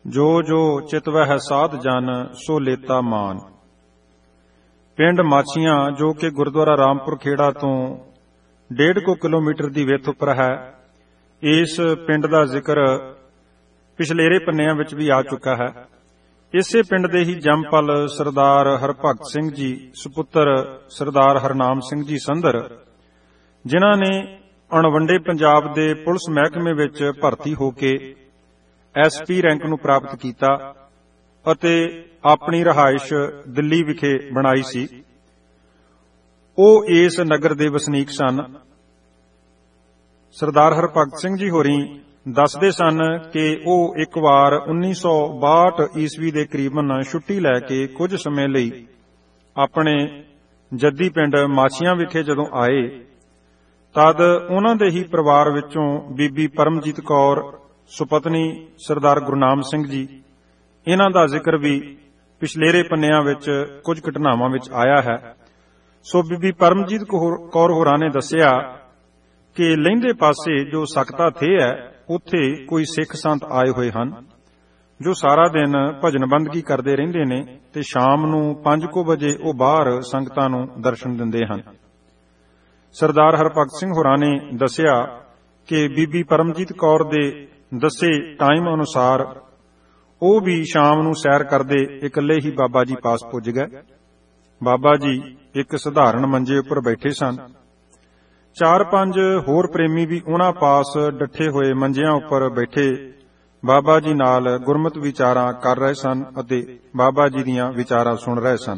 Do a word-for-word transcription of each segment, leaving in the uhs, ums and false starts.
ਜੋ ਜੋ ਚਿਤਵਹਿ ਸਾਧ ਜਨ ਸੋ ਲੇਤਾ ਮਾਨ। ਪਿੰਡ ਮਾਛੀਆਂ, ਜੋ ਕਿ ਗੁਰਦੁਆਰਾ ਰਾਮਪੁਰ ਖੇੜਾ ਤੋਂ ਡੇਢ ਕੁ ਕਿਲੋਮੀਟਰ ਦੀ ਵਿੱਥ ਉੱਪਰ ਹੈ, ਇਸ ਪਿੰਡ ਦਾ ਜ਼ਿਕਰ ਪਿਛਲੇਰੇ ਪੰਨਿਆਂ ਵਿੱਚ ਵੀ ਆ ਚੁੱਕਾ ਹੈ। ਇਸੇ ਪਿੰਡ ਦੇ ਹੀ ਜੰਮਪਲ ਸਰਦਾਰ ਹਰਭਗਤ ਸਿੰਘ ਜੀ ਸੁਪੁੱਤਰ ਸਰਦਾਰ ਹਰਨਾਮ ਸਿੰਘ ਜੀ ਸੰਧਰ, ਜਿਨ੍ਹਾਂ ਨੇ ਅਣਵੰਡੇ ਪੰਜਾਬ ਦੇ ਪੁਲਿਸ ਮਹਿਕਮੇ ਵਿੱਚ ਭਰਤੀ ਹੋ ਕੇ ਐਸ ਪੀ ਰੈਂਕ ਨੂੰ ਪ੍ਰਾਪਤ ਕੀਤਾ ਅਤੇ ਆਪਣੀ ਰਿਹਾਇਸ਼ ਦਿੱਲੀ ਵਿਖੇ ਬਣਾਈ ਸੀ, ਉਹ ਇਸ ਨਗਰ ਦੇ ਵਸਨੀਕ ਸਨ। ਸਰਦਾਰ ਹਰਭਗਤ ਸਿੰਘ ਜੀ ਹੋਰੀ ਦੱਸਦੇ ਸਨ ਕਿ ਉਹ ਇੱਕ ਵਾਰ ਉੱਨੀ ਸੌ ਬਾਹਠ ਈਸਵੀ ਦੇ ਕਰੀਬਨ ਛੁੱਟੀ ਲੈ ਕੇ ਕੁਝ ਸਮੇਂ ਲਈ ਆਪਣੇ ਜੱਦੀ ਪਿੰਡ ਮਾਛੀਆਂ ਵਿਖੇ ਜਦੋਂ ਆਏ, ਤਦ ਉਹਨਾਂ ਦੇ ਹੀ ਪਰਿਵਾਰ ਵਿੱਚੋਂ ਬੀਬੀ ਪਰਮਜੀਤ ਕੌਰ ਸੁਪਤਨੀ ਸਰਦਾਰ ਗੁਰਨਾਮ ਸਿੰਘ ਜੀ, ਇਹਨਾਂ ਦਾ ਜ਼ਿਕਰ ਵੀ ਪਿਛਲੇਰੇ ਪੰਨਿਆਂ ਵਿੱਚ ਕੁਝ ਘਟਨਾਵਾਂ ਵਿੱਚ ਆਇਆ ਹੈ। ਸੋ ਬੀਬੀ ਪਰਮਜੀਤ ਕੌਰ ਹੋਰਾਂ ਨੇ ਦੱਸਿਆ ਕਿ ਲਹਿੰਦੇ ਪਾਸੇ ਜੋ ਸਕਤਾ ਥੇ ਹੈ, ਉੱਥੇ ਕੋਈ ਸਿੱਖ ਸੰਤ ਆਏ ਹੋਏ ਹਨ, ਜੋ ਸਾਰਾ ਦਿਨ ਭਜਨ ਬੰਦਗੀ ਕਰਦੇ ਰਹਿੰਦੇ ਨੇ ਤੇ ਸ਼ਾਮ ਨੂੰ ਪੰਜ ਕੁ ਵਜੇ ਉਹ ਬਾਹਰ ਸੰਗਤਾਂ ਨੂੰ ਦਰਸ਼ਨ ਦਿੰਦੇ ਹਨ। ਸਰਦਾਰ ਹਰਭਗਤ ਸਿੰਘ ਹੋਰਾਂ ਨੇ ਦੱਸਿਆ ਕਿ ਬੀਬੀ ਪਰਮਜੀਤ ਕੌਰ ਦੇ ਦੱਸੇ ਟਾਈਮ ਅਨੁਸਾਰ ਉਹ ਵੀ ਸ਼ਾਮ ਨੂੰ ਸੈਰ ਕਰਦੇ ਇਕੱਲੇ ਹੀ ਬਾਬਾ ਜੀ ਪਾਸ ਪੁੱਜ ਗਏ। ਬਾਬਾ ਜੀ ਇੱਕ ਸਧਾਰਨ ਮੰਜੇ ਉੱਪਰ ਬੈਠੇ ਸਨ। ਚਾਰ ਪੰਜ ਹੋਰ ਪ੍ਰੇਮੀ ਵੀ ਉਹਨਾਂ ਪਾਸ ਡੱਠੇ ਹੋਏ ਮੰਜਿਆਂ ਉੱਪਰ ਬੈਠੇ ਬਾਬਾ ਜੀ ਨਾਲ ਗੁਰਮਤਿ ਵਿਚਾਰਾਂ ਕਰ ਰਹੇ ਸਨ ਅਤੇ ਬਾਬਾ ਜੀ ਦੀਆਂ ਵਿਚਾਰਾਂ ਸੁਣ ਰਹੇ ਸਨ।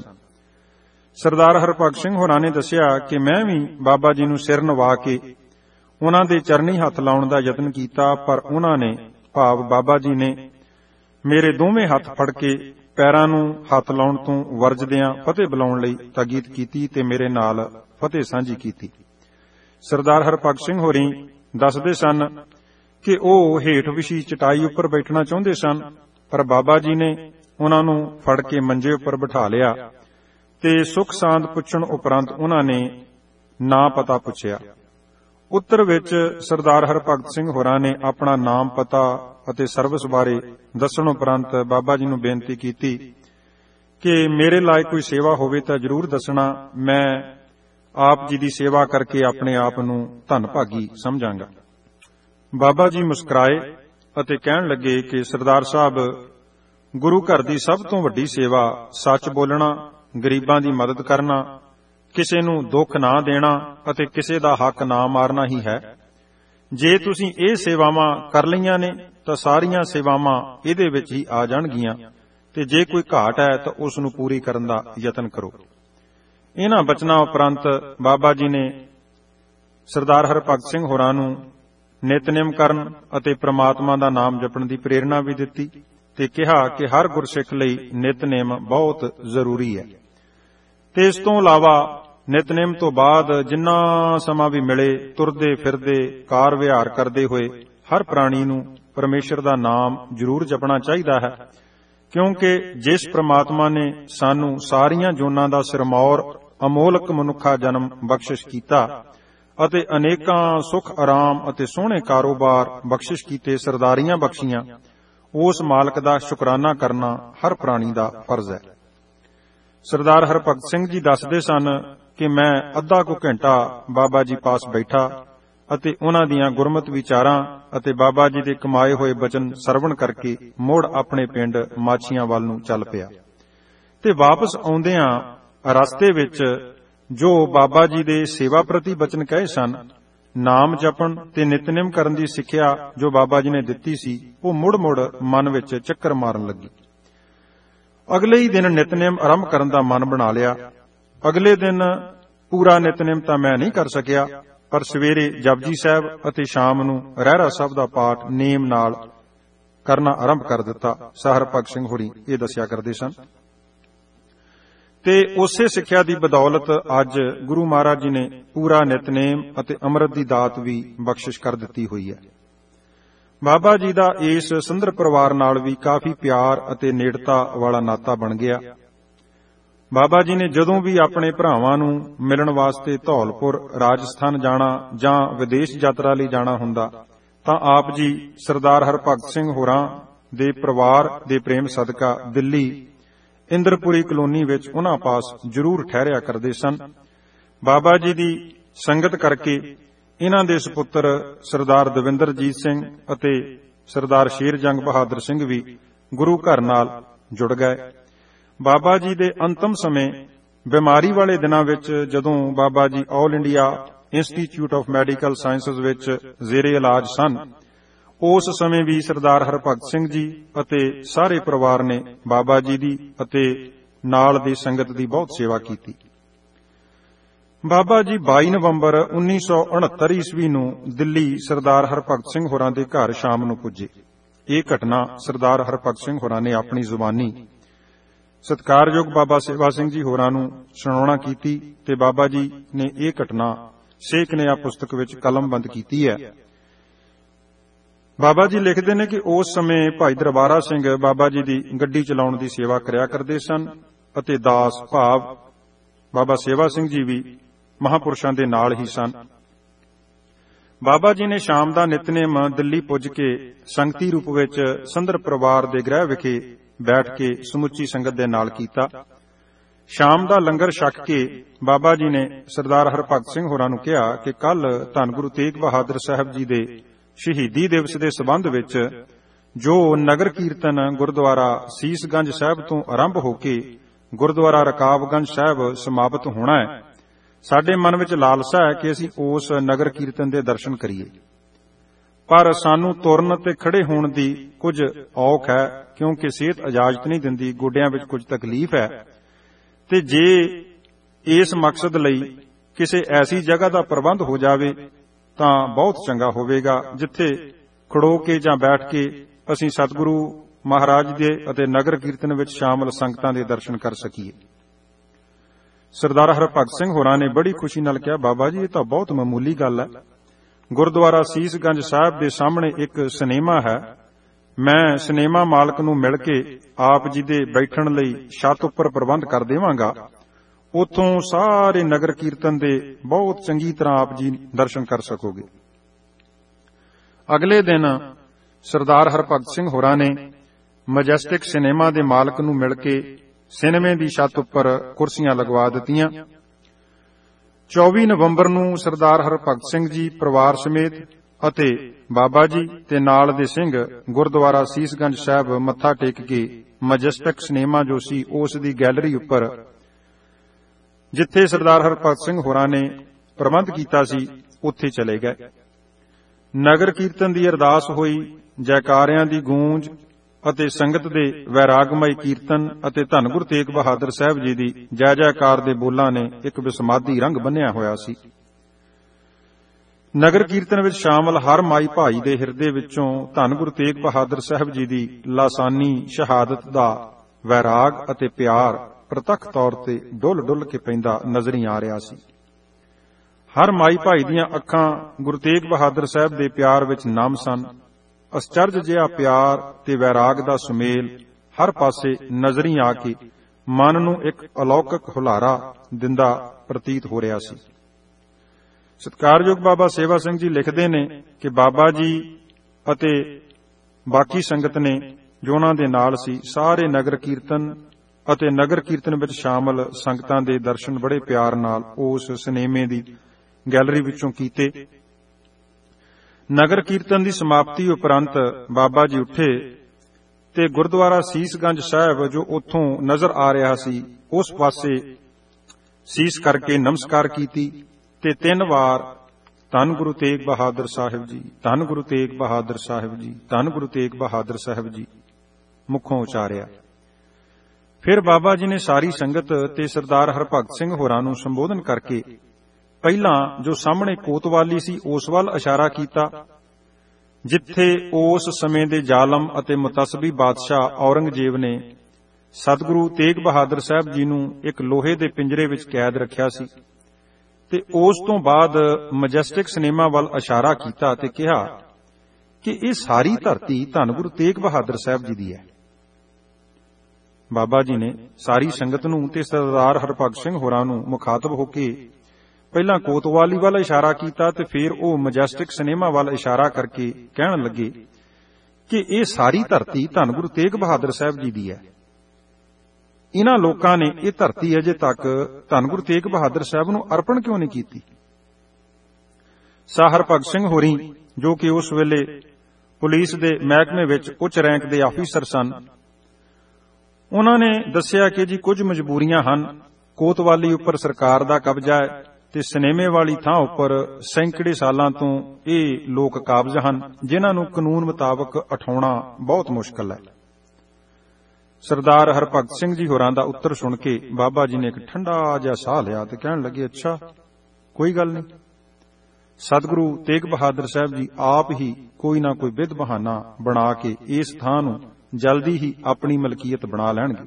ਸਰਦਾਰ ਹਰਭਗਤ ਸਿੰਘ ਹੋਰਾਂ ਨੇ ਦੱਸਿਆ ਕਿ ਮੈਂ ਵੀ ਬਾਬਾ ਜੀ ਨੂੰ ਸਿਰ ਨਵਾ ਕੇ ਉਹਨਾਂ ਦੇ ਚਰਨੀ ਹੱਥ ਲਾਉਣ ਦਾ ਯਤਨ ਕੀਤਾ, ਪਰ ਉਹਨਾਂ ਨੇ, ਭਾਵ ਬਾਬਾ ਜੀ ਨੇ, ਮੇਰੇ ਦੋਵੇਂ ਹੱਥ ਫੜ ਕੇ ਪੈਰਾਂ ਨੂੰ ਹੱਥ ਲਾਉਣ ਤੋਂ ਵਰਜਦਿਆਂ ਫਤਿਹ ਬੁਲਾਉਣ ਲਈ ਤਾਕੀਦ ਕੀਤੀ ਤੇ ਮੇਰੇ ਨਾਲ ਫਤਿਹ ਸਾਂਝੀ ਕੀਤੀ। ਸਰਦਾਰ ਹਰਭਗਤ ਸਿੰਘ ਹੋਰੀ ਦੱਸਦੇ ਸਨ ਕਿ ਉਹ ਹੇਠ ਵਿਛੀ ਚਟਾਈ ਉੱਪਰ ਬੈਠਣਾ ਚਾਹੁੰਦੇ ਸਨ, ਪਰ ਬਾਬਾ ਜੀ ਨੇ ਉਹਨਾਂ ਨੂੰ ਫੜ ਕੇ ਮੰਜੇ ਉੱਪਰ ਬਿਠਾ ਲਿਆ ਤੇ ਸੁੱਖ ਸਾਂਦ ਪੁੱਛਣ ਉਪਰੰਤ ਉਹਨਾਂ ਨੇ ਨਾਂ ਪਤਾ ਪੁੱਛਿਆ। ਉੱਤਰ ਵਿੱਚ ਸਰਦਾਰ ਹਰਭਗਤ ਸਿੰਘ ਹੋਰਾਂ ਨੇ ਆਪਣਾ ਨਾਮ, ਪਤਾ ਅਤੇ ਸਰਵਿਸ ਬਾਰੇ ਦੱਸਣ ਉਪਰੰਤ ਬਾਬਾ ਜੀ ਨੂੰ ਬੇਨਤੀ ਕੀਤੀ ਕਿ ਮੇਰੇ ਲਾਇਕ ਕੋਈ ਸੇਵਾ ਹੋਵੇ ਤਾਂ ਜ਼ਰੂਰ ਦੱਸਣਾ, ਮੈਂ ਆਪ ਜੀ ਦੀ ਸੇਵਾ ਕਰਕੇ ਆਪਣੇ ਆਪ ਨੂੰ ਧੰਨ ਭਾਗੀ ਸਮਝਾਂਗਾ। ਬਾਬਾ ਜੀ ਮੁਸਕਰਾਏ ਅਤੇ ਕਹਿਣ ਲੱਗੇ ਕਿ ਸਰਦਾਰ ਸਾਹਿਬ, ਗੁਰੂ ਘਰ ਦੀ ਸਭ ਤੋਂ ਵੱਡੀ ਸੇਵਾ ਸੱਚ ਬੋਲਣਾ, ਗਰੀਬਾਂ ਦੀ ਮਦਦ ਕਰਨਾ, ਕਿਸੇ ਨੂੰ ਦੁੱਖ ਨਾ ਦੇਣਾ ਅਤੇ ਕਿਸੇ ਦਾ ਹੱਕ ਨਾ ਮਾਰਨਾ ਹੀ ਹੈ। ਜੇ ਤੁਸੀਂ ਇਹ ਸੇਵਾਵਾਂ ਕਰ ਲਈਆਂ ਨੇ ਤਾਂ ਸਾਰੀਆਂ ਸੇਵਾਵਾਂ ਇਹਦੇ ਵਿੱਚ ਹੀ ਆ ਜਾਣਗੀਆਂ, ਤੇ ਜੇ ਕੋਈ ਘਾਟ ਹੈ ਤਾਂ ਉਸ ਨੂੰ ਪੂਰੀ ਕਰਨ ਦਾ ਯਤਨ ਕਰੋ। ਇਹਨਾਂ ਬਚਨਾਂ ਉਪਰੰਤ ਬਾਬਾ ਜੀ ਨੇ ਸਰਦਾਰ ਹਰਭਗਤ ਸਿੰਘ ਹੋਰਾਂ ਨੂੰ ਨਿਤਨੇਮ ਕਰਨ ਅਤੇ ਪ੍ਰਮਾਤਮਾ ਦਾ ਨਾਮ ਜਪਣ ਦੀ ਪ੍ਰੇਰਣਾ ਵੀ ਦਿੱਤੀ ਤੇ ਕਿਹਾ ਕਿ ਹਰ ਗੁਰਸਿੱਖ ਲਈ ਨਿਤਨੇਮ ਬਹੁਤ ਜ਼ਰੂਰੀ ਹੈ। ਤੇ ਇਸ ਤੋਂ ਇਲਾਵਾ ਨਿਤਨੇਮ ਤੋਂ ਬਾਅਦ ਜਿੰਨਾ ਸਮਾਂ ਵੀ ਮਿਲੇ, ਤੁਰਦੇ ਫਿਰਦੇ ਕਾਰ ਵਿਹਾਰ ਕਰਦੇ ਹੋਏ ਹਰ ਪ੍ਰਾਣੀ ਨੂੰ ਪਰਮੇਸ਼ਰ ਦਾ ਨਾਮ ਜ਼ਰੂਰ ਜਪਣਾ ਚਾਹੀਦਾ ਹੈ, ਕਿਉਂਕਿ ਜਿਸ ਪ੍ਰਮਾਤਮਾ ਨੇ ਸਾਨੂੰ ਸਾਰੀਆਂ ਜੋਨਾਂ ਦਾ ਸਿਰਮੌਰ ਅਮੋਲਕ ਮਨੁੱਖਾ ਜਨਮ ਬਖਸ਼ਿਸ਼ ਕੀਤਾ ਅਤੇ ਅਨੇਕਾਂ ਸੁੱਖ ਆਰਾਮ ਅਤੇ ਸੋਹਣੇ ਕਾਰੋਬਾਰ ਬਖਸ਼ਿਸ਼ ਕੀਤੇ, ਸਰਦਾਰੀਆਂ ਬਖਸ਼ੀਆਂ, ਉਸ ਮਾਲਕ ਦਾ ਸ਼ੁਕਰਾਨਾ ਕਰਨਾ ਹਰ ਪ੍ਰਾਣੀ ਦਾ ਫਰਜ਼ ਹੈ। ਸਰਦਾਰ ਹਰਭਗਤ ਸਿੰਘ ਜੀ ਦੱਸਦੇ ਸਨ ਕਿ ਮੈਂ ਅੱਧਾ ਕੁ ਘੰਟਾ ਬਾਬਾ ਜੀ ਪਾਸ ਬੈਠਾ ਅਤੇ ਉਹਨਾਂ ਦੀਆਂ ਗੁਰਮਤਿ ਵਿਚਾਰਾਂ ਅਤੇ ਬਾਬਾ ਜੀ ਦੇ ਕਮਾਏ ਹੋਏ ਬਚਨ ਸਰਵਣ ਕਰਕੇ ਮੁੜ ਆਪਣੇ ਪਿੰਡ ਮਾਛੀਆਂ ਵੱਲ ਨੂੰ ਚੱਲ ਪਿਆ। ਤੇ ਵਾਪਸ ਆਉਂਦਿਆਂ ਰਸਤੇ ਵਿੱਚ ਜੋ ਬਾਬਾ ਜੀ ਦੇ ਸੇਵਾ ਪ੍ਰਤੀ ਬਚਨ ਕਹੇ ਸਨ, ਨਾਮ ਜਪਣ ਤੇ ਨਿਤਨੇਮ ਕਰਨ ਦੀ ਸਿੱਖਿਆ ਜੋ ਬਾਬਾ ਜੀ ਨੇ ਦਿੱਤੀ ਸੀ, ਉਹ ਮੁੜ ਮੁੜ ਮਨ ਵਿੱਚ ਚੱਕਰ ਮਾਰਨ ਲੱਗੀ। ਅਗਲੇ ਹੀ ਦਿਨ ਨਿਤਨੇਮ ਆਰੰਭ ਕਰਨ ਦਾ ਮਨ ਬਣਾ ਲਿਆ। ਅਗਲੇ ਦਿਨ ਪੂਰਾ ਨਿਤਨੇਮ ਤਾਂ ਮੈਂ ਨਹੀਂ ਕਰ ਸਕਿਆ, ਪਰ ਸਵੇਰੇ ਜਪਜੀ ਸਾਹਿਬ ਅਤੇ ਸ਼ਾਮ ਨੂੰ ਰਹਿਰਾ ਸਾਹਿਬ ਦਾ ਪਾਠ ਨੇਮ ਨਾਲ ਕਰਨਾ ਆਰੰਭ ਕਰ ਦਿੱਤਾ। ਹਰਭਗਤ ਸਿੰਘ ਹੋਰੀ ਇਹ ਦੱਸਿਆ ਕਰਦੇ ਸਨ। ਤੇ ਉਸੇ ਸਿੱਖਿਆ ਦੀ ਬਦੌਲਤ ਅੱਜ ਗੁਰੂ ਮਹਾਰਾਜ ਜੀ ਨੇ ਪੂਰਾ ਨਿਤਨੇਮ ਅਤੇ ਅੰਮ੍ਰਿਤ ਦੀ ਦਾਤ ਵੀ ਬਖਸ਼ਿਸ਼ ਕਰ ਦਿੱਤੀ ਹੋਈ ਹੈ। ਬਾਬਾ ਜੀ ਦਾ ਇਸ ਸੁੰਦਰ ਪਰਿਵਾਰ ਨਾਲ ਵੀ ਕਾਫੀ ਪਿਆਰ ਅਤੇ ਨੇੜਤਾ ਵਾਲਾ ਨਾਤਾ ਬਣ ਗਿਆ। ਬਾਬਾ ਜੀ ਨੇ ਜਦੋਂ ਵੀ ਆਪਣੇ ਭਰਾਵਾਂ ਨੂੰ ਮਿਲਣ ਵਾਸਤੇ ਧੌਲਪੁਰ, ਰਾਜਸਥਾਨ ਜਾਣਾ ਜਾਂ ਵਿਦੇਸ਼ ਯਾਤਰਾ ਲਈ ਜਾਣਾ ਹੁੰਦਾ ਤਾਂ ਆਪ ਜੀ ਸਰਦਾਰ ਹਰਭਗਤ ਸਿੰਘ ਹੋਰਾਂ ਦੇ ਪਰਿਵਾਰ ਦੇ ਪ੍ਰੇਮ ਸਦਕਾ ਦਿੱਲੀ ਇੰਦਰਪੁਰੀ ਕਲੋਨੀ ਵਿੱਚ ਉਹਨਾਂ ਪਾਸ ਜ਼ਰੂਰ ਠਹਿਰਿਆ ਕਰਦੇ ਸਨ। ਬਾਬਾ ਜੀ ਦੀ ਸੰਗਤ ਕਰਕੇ ਇਹਨਾਂ ਦੇ ਸੁਪੁੱਤਰ ਸਰਦਾਰ ਦਵਿੰਦਰਜੀਤ ਸਿੰਘ ਅਤੇ ਸਰਦਾਰ ਸ਼ੇਰ ਜੰਗ ਬਹਾਦਰ ਸਿੰਘ ਵੀ ਗੁਰੂ ਘਰ ਨਾਲ ਜੁੜ ਗਏ। ਬਾਬਾ ਜੀ ਦੇ ਅੰਤਮ ਸਮੇਂ ਬਿਮਾਰੀ ਵਾਲੇ ਦਿਨਾਂ ਵਿੱਚ ਜਦੋਂ ਬਾਬਾ ਜੀ All India Institute of Medical Sciences ਵਿੱਚ ਜ਼ੇਰੇ ਇਲਾਜ ਸਨ, ਉਸ ਸਮੇਂ ਵੀ ਸਰਦਾਰ ਹਰਭਗਤ ਸਿੰਘ ਜੀ ਅਤੇ ਸਾਰੇ ਪਰਿਵਾਰ ਨੇ ਬਾਬਾ ਜੀ ਦੀ ਅਤੇ ਨਾਲ ਦੀ ਸੰਗਤ ਦੀ ਬਹੁਤ ਸੇਵਾ ਕੀਤੀ। ਬਾਬਾ ਜੀ ਬਾਈ ਨਵੰਬਰ ਉੱਨੀ ਸੌ ਉਨੱਤਰ ਈਸਵੀ ਨੂੰ ਦਿੱਲੀ ਸਰਦਾਰ ਹਰਭਗਤ ਸਿੰਘ ਹੋਰਾਂ ਦੇ ਘਰ ਸ਼ਾਮ ਨੂੰ ਪੁੱਜੇ। ਇਹ ਘਟਨਾ ਸਰਦਾਰ ਹਰਭਗਤ ਸਿੰਘ ਹੋਰਾਂ ਨੇ ਆਪਣੀ ਜ਼ੁਬਾਨੀ ਸਤਿਕਾਰਯੋਗ ਬਾਬਾ ਸੇਵਾ ਸਿੰਘ ਜੀ ਹੋਰਾਂ ਨੂੰ ਸੁਣਾਉਣਾ ਕੀਤੀ ਤੇ ਬਾਬਾ ਜੀ ਨੇ ਇਹ ਘਟਨਾ ਸੇਖ ਨਿਆ ਪੁਸਤਕ ਵਿੱਚ ਕਲਮਬੰਦ ਕੀਤੀ ਹੈ। ਬਾਬਾ ਜੀ ਲਿਖਦੇ ਨੇ ਕਿ ਉਸ ਸਮੇਂ ਭਾਈ ਦਰਬਾਰਾ ਸਿੰਘ ਬਾਬਾ ਜੀ ਦੀ ਗੱਡੀ ਚਲਾਉਣ ਦੀ ਸੇਵਾ ਕਰਿਆ ਕਰਦੇ ਸਨ ਅਤੇ ਦਾਸ ਭਾਵ ਬਾਬਾ ਸੇਵਾ ਸਿੰਘ ਜੀ ਵੀ ਮਹਾਂਪੁਰਸ਼ਾਂ ਦੇ ਨਾਲ ਹੀ ਸਨ। ਬਾਬਾ ਜੀ ਨੇ ਸ਼ਾਮ ਦਾ ਨਿਤਨੇਮ ਦਿੱਲੀ ਪੁੱਜ ਕੇ ਸੰਗਤੀ ਰੂਪ ਵਿੱਚ ਸੰਦਰ ਪਰਿਵਾਰ ਦੇ ਗ੍ਰਹਿ ਵਿਖੇ ਬੈਠ ਕੇ ਸਮੁੱਚੀ ਸੰਗਤ ਦੇ ਨਾਲ ਕੀਤਾ। ਸ਼ਾਮ ਦਾ ਲੰਗਰ ਛਕ ਕੇ ਬਾਬਾ ਜੀ ਨੇ ਸਰਦਾਰ ਹਰਭਗਤ ਸਿੰਘ ਹੋਰਾਂ ਨੂੰ ਕਿਹਾ ਕਿ ਕੱਲ ਧੰਨ ਗੁਰੂ ਤੇਗ ਬਹਾਦਰ ਸਾਹਿਬ ਜੀ ਦੇ ਸ਼ਹੀਦੀ ਦਿਵਸ ਦੇ ਸਬੰਧ ਵਿੱਚ ਜੋ ਨਗਰ ਕੀਰਤਨ ਗੁਰਦੁਆਰਾ ਸੀਸਗੰਜ ਸਾਹਿਬ ਤੋਂ ਆਰੰਭ ਹੋ ਕੇ ਗੁਰਦੁਆਰਾ ਰਕਾਬਗੰਜ ਸਾਹਿਬ ਸਮਾਪਤ ਹੋਣਾ ਹੈ, ਸਾਡੇ ਮਨ ਵਿੱਚ ਲਾਲਸਾ ਹੈ ਕਿ ਅਸੀਂ ਉਸ ਨਗਰ ਕੀਰਤਨ ਦੇ ਦਰਸ਼ਨ ਕਰੀਏ, ਪਰ ਸਾਨੂੰ ਤੁਰਨ ਤੇ ਖੜੇ ਹੋਣ ਦੀ ਕੁਝ ਔਖ ਹੈ ਕਿਉਂਕਿ ਸਿਹਤ ਇਜਾਜ਼ਤ ਨਹੀਂ ਦਿੰਦੀ, ਗੋਡਿਆਂ ਵਿੱਚ ਕੁਝ ਤਕਲੀਫ ਹੈ ਤੇ ਜੇ ਇਸ ਮਕਸਦ ਲਈ ਕਿਸੇ ਐਸੀ ਜਗ੍ਹਾ ਦਾ ਪ੍ਰਬੰਧ ਹੋ ਜਾਵੇ ਤਾਂ ਬਹੁਤ ਚੰਗਾ ਹੋਵੇਗਾ ਜਿੱਥੇ ਖੜੋ ਕੇ ਜਾਂ ਬੈਠ ਕੇ ਅਸੀਂ ਸਤਿਗੁਰੂ ਮਹਾਰਾਜ ਦੇ ਅਤੇ ਨਗਰ ਕੀਰਤਨ ਵਿੱਚ ਸ਼ਾਮਲ ਸੰਗਤਾਂ ਦੇ ਦਰਸ਼ਨ ਕਰ ਸਕੀਏ। ਸਰਦਾਰ ਹਰਭਗਤ ਸਿੰਘ ਹੋਰਾਂ ਨੇ ਬੜੀ ਖੁਸ਼ੀ ਨਾਲ ਕਿਹਾ, ਬਾਬਾ ਜੀ ਇਹ ਤਾਂ ਬਹੁਤ ਮਾਮੂਲੀ ਗੱਲ ਹੈ। ਗੁਰਦੁਆਰਾ ਸੀਸਗੰਜ ਸਾਹਿਬ ਦੇ ਸਾਹਮਣੇ ਇੱਕ ਸਿਨੇਮਾ ਹੈ, ਮੈਂ ਸਿਨੇਮਾ ਮਾਲਕ ਨੂੰ ਮਿਲ ਕੇ ਆਪ ਜੀ ਦੇ ਬੈਠਣ ਲਈ ਛੱਤ ਉੱਪਰ ਪ੍ਰਬੰਧ ਕਰ ਦੇਵਾਂਗਾ, ਉੱਥੋਂ ਸਾਰੇ ਨਗਰ ਕੀਰਤਨ ਦੇ ਬਹੁਤ ਚੰਗੀ ਤਰ੍ਹਾਂ ਆਪ ਜੀ ਦਰਸ਼ਨ ਕਰ ਸਕੋਗੇ। ਅਗਲੇ ਦਿਨ ਸਰਦਾਰ ਹਰਭਗਤ ਸਿੰਘ ਹੋਰਾਂ ਨੇ ਮੈਜੈਸਟਿਕ ਸਿਨੇਮਾ ਦੇ ਮਾਲਕ ਨੂੰ ਮਿਲ ਕੇ ਸਿਨੇਮੇ ਦੀ ਛੱਤ ਉੱਪਰ ਕੁਰਸੀਆਂ ਲਗਵਾ ਦਿੱਤੀਆਂ। ਚੌਵੀ ਨਵੰਬਰ ਨੂੰ ਸਰਦਾਰ ਹਰਭਗਤ ਸਿੰਘ ਜੀ ਪਰਿਵਾਰ ਸਮੇਤ ਅਤੇ ਬਾਬਾ ਜੀ ਤੇ ਨਾਲ ਦੇ ਸਿੰਘ ਗੁਰਦੁਆਰਾ ਸੀਸਗੰਜ ਸਾਹਿਬ ਮੱਥਾ ਟੇਕ ਕੇ ਮੈਜੈਸਟਿਕ ਸਿਨੇਮਾ ਜੋ ਸੀ ਉਸ ਦੀ ਗੈਲਰੀ ਉੱਪਰ ਜਿੱਥੇ ਸਰਦਾਰ ਹਰਭਗਤ ਸਿੰਘ ਹੋਰਾਂ ਨੇ ਪ੍ਰਬੰਧ ਕੀਤਾ ਸੀ ਉੱਥੇ ਚਲੇ ਗਏ। ਨਗਰ ਕੀਰਤਨ ਦੀ ਅਰਦਾਸ ਹੋਈ, ਜੈਕਾਰਿਆਂ ਦੀ ਗੂੰਜ ਅਤੇ ਸੰਗਤ ਦੇ ਵੈਰਾਗਮਈ ਕੀਰਤਨ ਅਤੇ ਧੰਨ ਗੁਰੂ ਤੇਗ ਬਹਾਦਰ ਸਾਹਿਬ ਜੀ ਦੀ ਜੈ ਜੈਕਾਰ ਦੇ ਬੋਲਾਂ ਨੇ ਇੱਕ ਵਿਸਮਾਦੀ ਰੰਗ ਬੰਨਿਆ ਹੋਇਆ ਸੀ। ਨਗਰ ਕੀਰਤਨ ਵਿੱਚ ਸ਼ਾਮਲ ਹਰ ਮਾਈ ਭਾਈ ਦੇ ਹਿਰਦੇ ਵਿੱਚੋਂ ਧੰਨ ਗੁਰੂ ਤੇਗ ਬਹਾਦਰ ਸਾਹਿਬ ਜੀ ਦੀ ਲਾਸਾਨੀ ਸ਼ਹਾਦਤ ਦਾ ਵੈਰਾਗ ਅਤੇ ਪਿਆਰ ਪ੍ਰਤੱਖ ਤੌਰ ਤੇ ਡੁੱਲ ਡੁੱਲ ਕੇ ਪੈਂਦਾ ਨਜ਼ਰੀ ਆ ਰਿਹਾ ਸੀ। ਹਰ ਮਾਈ ਭਾਈ ਦੀਆਂ ਅੱਖਾਂ ਗੁਰੂ ਤੇਗ ਬਹਾਦਰ ਸਾਹਿਬ ਦੇ ਪਿਆਰ ਵਿੱਚ ਨਮ ਸਨ। ਅਸਚਰਜ ਜਿਹਾ ਪਿਆਰ ਤੇ ਵੈਰਾਗ ਦਾ ਸੁਮੇਲ ਹਰ ਪਾਸੇ ਨਜ਼ਰੀ ਆ ਕੇ ਮਨ ਨੂੰ ਇੱਕ ਅਲੌਕਿਕ ਹੁਲਾਰਾ ਦਿੰਦਾ ਪ੍ਰਤੀਤ ਹੋ ਰਿਹਾ ਸੀ। ਸਤਿਕਾਰਯੋਗ ਬਾਬਾ ਸੇਵਾ ਸਿੰਘ ਜੀ ਲਿਖਦੇ ਨੇ ਕਿ ਬਾਬਾ ਜੀ ਅਤੇ ਬਾਕੀ ਸੰਗਤ ਨੇ ਜੋ ਉਹਨਾਂ ਦੇ ਨਾਲ ਸੀ ਸਾਰੇ ਨਗਰ ਕੀਰਤਨ ਅਤੇ ਨਗਰ ਕੀਰਤਨ ਵਿੱਚ ਸ਼ਾਮਲ ਸੰਗਤਾਂ ਦੇ ਦਰਸ਼ਨ ਬੜੇ ਪਿਆਰ ਨਾਲ ਉਸ ਸਿਨੇਮੇ ਦੀ ਗੈਲਰੀ ਵਿੱਚੋਂ ਕੀਤੇ। ਨਗਰ ਕੀਰਤਨ ਦੀ ਸਮਾਪਤੀ ਉਪਰੰਤ ਬਾਬਾ ਜੀ ਉੱਠੇ ਤੇ ਗੁਰਦੁਆਰਾ ਸੀਸਗੰਜ ਸਾਹਿਬ ਜੋ ਉੱਥੋਂ ਨਜ਼ਰ ਆ ਰਿਹਾ ਸੀ ਉਸ ਪਾਸੇ ਸੀਸ ਕਰਕੇ ਨਮਸਕਾਰ ਕੀਤੀ ਤੇ ਤਿੰਨ ਵਾਰ ਧੰਨ ਗੁਰੂ ਤੇਗ ਬਹਾਦਰ ਸਾਹਿਬ ਜੀ, ਧੰਨ ਗੁਰੂ ਤੇਗ ਬਹਾਦਰ ਸਾਹਿਬ ਜੀ, ਧੰਨ ਗੁਰੂ ਤੇਗ ਬਹਾਦਰ ਸਾਹਿਬ ਜੀ ਮੁਖੋਂ ਉਚਾਰਿਆ। ਫਿਰ ਬਾਬਾ ਜੀ ਨੇ ਸਾਰੀ ਸੰਗਤ ਤੇ ਸਰਦਾਰ ਹਰਭਗਤ ਸਿੰਘ ਹੋਰਾਂ ਨੂੰ ਸੰਬੋਧਨ ਕਰਕੇ ਪਹਿਲਾਂ ਜੋ ਸਾਹਮਣੇ ਕੋਤਵਾਲੀ ਸੀ ਉਸ ਵੱਲ ਇਸ਼ਾਰਾ ਕੀਤਾ ਜਿੱਥੇ ਉਸ ਸਮੇਂ ਦੇ ਜ਼ਾਲਮ ਅਤੇ ਮੁਤੱਸਬੀ ਬਾਦਸ਼ਾਹ ਔਰੰਗਜ਼ੇਬ ਨੇ ਸਤਿਗੁਰੂ ਤੇਗ ਬਹਾਦਰ ਸਾਹਿਬ ਜੀ ਨੂੰ ਇੱਕ ਲੋਹੇ ਦੇ ਪਿੰਜਰੇ ਵਿੱਚ ਕੈਦ ਰੱਖਿਆ ਸੀ ਤੇ ਉਸ ਤੋਂ ਬਾਅਦ ਮੈਜੈਸਟਿਕ ਸਿਨੇਮਾ ਵੱਲ ਇਸ਼ਾਰਾ ਕੀਤਾ ਤੇ ਕਿਹਾ ਕਿ ਇਹ ਸਾਰੀ ਧਰਤੀ ਧੰਨ ਗੁਰੂ ਤੇਗ ਬਹਾਦਰ ਸਾਹਿਬ ਜੀ ਦੀ ਹੈ। ਬਾਬਾ ਜੀ ਨੇ ਸਾਰੀ ਸੰਗਤ ਨੂੰ ਤੇ ਸਰਦਾਰ ਹਰਭਗਤ ਸਿੰਘ ਹੋਰਾਂ ਨੂੰ ਮੁਖਾਤਬ ਹੋ ਕੇ ਪਹਿਲਾਂ ਕੋਤਵਾਲੀ ਵੱਲ ਇਸ਼ਾਰਾ ਕੀਤਾ ਤੇ ਫਿਰ ਉਹ ਮੈਜੈਸਟਿਕ ਸਿਨੇਮਾ ਵੱਲ ਇਸ਼ਾਰਾ ਕਰਕੇ ਕਹਿਣ ਲੱਗੇ ਕਿ ਇਹ ਸਾਰੀ ਧਰਤੀ ਧੰਨ ਗੁਰੂ ਤੇਗ ਬਹਾਦਰ ਸਾਹਿਬ ਜੀ ਦੀ ਹੈ। ਇਹਨਾਂ ਲੋਕਾਂ ਨੇ ਇਹ ਧਰਤੀ ਅਜੇ ਤੱਕ ਧੰਨ ਗੁਰੂ ਤੇਗ ਬਹਾਦਰ ਸਾਹਿਬ ਨੂੰ ਅਰਪਣ ਕਿਉਂ ਨਹੀਂ ਕੀਤੀ? ਸਾਹਰ ਭਗਤ ਸਿੰਘ ਹੋਰੀ, ਜੋ ਕਿ ਉਸ ਵੇਲੇ ਪੁਲਿਸ ਦੇ ਮਹਿਕਮੇ ਵਿੱਚ ਉੱਚ ਰੈਂਕ ਦੇ ਆਫੀਸਰ ਸਨ, ਉਹਨਾਂ ਨੇ ਦੱਸਿਆ ਕਿ ਜੀ ਕੁਝ ਮਜਬੂਰੀਆਂ ਹਨ। ਕੋਤਵਾਲੀ ਉੱਪਰ ਸਰਕਾਰ ਦਾ ਕਬਜ਼ਾ ਹੈ ਤੇ ਸਿਨੇਮੇ ਵਾਲੀ ਥਾਂ ਉੱਪਰ ਸੈਂਕੜੇ ਸਾਲਾਂ ਤੋਂ ਇਹ ਲੋਕ ਕਾਬਜ਼ ਹਨ, ਜਿਨ੍ਹਾਂ ਨੂੰ ਕਾਨੂੰਨ ਮੁਤਾਬਕ ਉਠਾਉਣਾ ਬਹੁਤ ਮੁਸ਼ਕਲ ਹੈ। ਸਰਦਾਰ ਹਰਭਗਤ ਸਿੰਘ ਜੀ ਹੋਰਾਂ ਦਾ ਉੱਤਰ ਸੁਣ ਕੇ ਬਾਬਾ ਜੀ ਨੇ ਇੱਕ ਠੰਡਾ ਜਿਹਾ ਸਾਹ ਲਿਆ ਤੇ ਕਹਿਣ ਲੱਗੇ, ਅੱਛਾ ਕੋਈ ਗੱਲ ਨਹੀਂ, ਸਤਿਗੁਰੂ ਤੇਗ ਬਹਾਦਰ ਸਾਹਿਬ ਜੀ ਆਪ ਹੀ ਕੋਈ ਨਾ ਕੋਈ ਵਿਧ ਬਹਾਨਾ ਬਣਾ ਕੇ ਇਸ ਥਾਂ ਨੂੰ ਜਲਦੀ ਹੀ ਆਪਣੀ ਮਲਕੀਅਤ ਬਣਾ ਲੈਣਗੇ।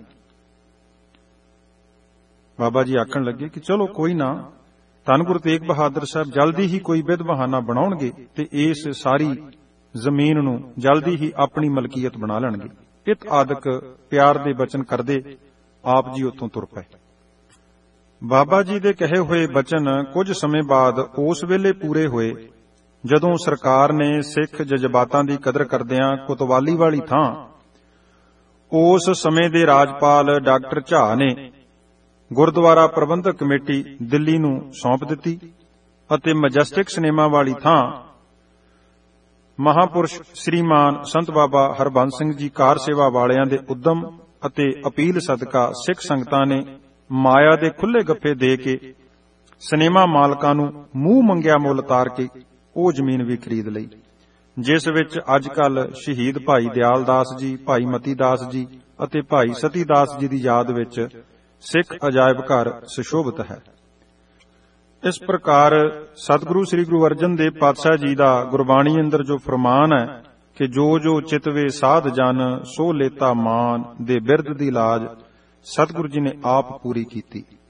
ਬਾਬਾ ਜੀ ਆਖਣ ਲੱਗੇ ਕਿ ਚਲੋ ਕੋਈ ਨਾ, ਧੰਨ ਗੁਰੂ ਤੇਗ ਬਹਾਦਰ ਸਾਹਿਬ ਜਲਦੀ ਹੀ ਕੋਈ ਵਿਧ ਬਹਾਨਾ ਬਣਾਉਣਗੇ ਤੇ ਇਸ ਸਾਰੀ ਜ਼ਮੀਨ ਨੂੰ ਜਲਦੀ ਹੀ ਆਪਣੀ ਮਲਕੀਅਤ ਬਣਾ ਲੈਣਗੇ। ਇਤ ਆਦਿਕ ਪਿਆਰ ਦੇ ਬਚਨ ਕਰਦੇ ਆਪ ਜੀ ਉੱਥੋਂ ਤੁਰ ਪਏ। ਬਾਬਾ ਜੀ ਦੇ ਕਹੇ ਹੋਏ ਬਚਨ ਕੁਝ ਸਮੇਂ ਬਾਅਦ ਉਸ ਵੇਲੇ ਪੂਰੇ ਹੋਏ ਜਦੋਂ ਸਰਕਾਰ ਨੇ ਸਿੱਖ ਜਜ਼ਬਾਤਾਂ ਦੀ ਕਦਰ ਕਰਦਿਆਂ ਕੋਤਵਾਲੀ ਵਾਲੀ ਥਾਂ ਉਸ ਸਮੇਂ ਦੇ ਰਾਜਪਾਲ ਡਾਕਟਰ ਝਾਅ ਨੇ ਗੁਰਦੁਆਰਾ ਪ੍ਰਬੰਧਕ ਕਮੇਟੀ ਦਿੱਲੀ ਨੂੰ ਸੌਂਪ ਦਿੱਤੀ ਅਤੇ ਮੈਜੈਸਟਿਕ ਸਿਨੇਮਾ ਵਾਲੀ ਥਾਂ ਮਹਾਪੁਰਸ਼ ਸ੍ਰੀਮਾਨ ਸੰਤ ਬਾਬਾ ਹਰਬੰਸ ਸਿੰਘ ਜੀ ਕਾਰ ਸੇਵਾ ਵਾਲਿਆਂ ਦੇ ਉਦਮ ਅਤੇ ਅਪੀਲ ਸਦਕਾ ਸਿੱਖ ਸੰਗਤਾਂ ਨੇ ਮਾਇਆ ਦੇ ਖੁੱਲੇ ਗੱਫੇ ਦੇ ਕੇ ਸਿਨੇਮਾ ਮਾਲਕਾਂ ਨੂੰ ਮੂੰਹ ਮੰਗਿਆ ਮੁੱਲ ਤਾਰ ਕੇ ਉਹ ਜ਼ਮੀਨ ਵੀ ਖਰੀਦ ਲਈ, ਜਿਸ ਵਿੱਚ ਅੱਜ ਕੱਲ ਸ਼ਹੀਦ ਭਾਈ ਦਿਆਲ ਦਾਸ ਜੀ, ਭਾਈ ਮਤੀ ਦਾਸ ਜੀ ਅਤੇ ਭਾਈ ਸਤੀ ਦਾਸ ਜੀ ਦੀ ਯਾਦ ਵਿੱਚ ਸਿੱਖ ਅਜਾਇਬ ਘਰ ਸੁਸ਼ੋਭਿਤ ਹੈ। ਇਸ ਪ੍ਰਕਾਰ ਸਤਿਗੁਰੂ ਸ੍ਰੀ ਗੁਰੂ ਅਰਜਨ ਦੇਵ ਪਾਤਸ਼ਾਹ ਜੀ ਦਾ ਗੁਰਬਾਣੀ ਅੰਦਰ ਜੋ ਫਰਮਾਨ ਹੈ ਕਿ ਜੋ ਜੋ ਚਿਤਵੇ ਸਾਧ ਜਨ ਸੋ ਲੇਤਾ ਮਾਨ ਦੇ ਬਿਰਦ ਦੀ ਲਾਜ ਸਤਿਗੁਰੂ ਜੀ ਨੇ ਆਪ ਪੂਰੀ ਕੀਤੀ।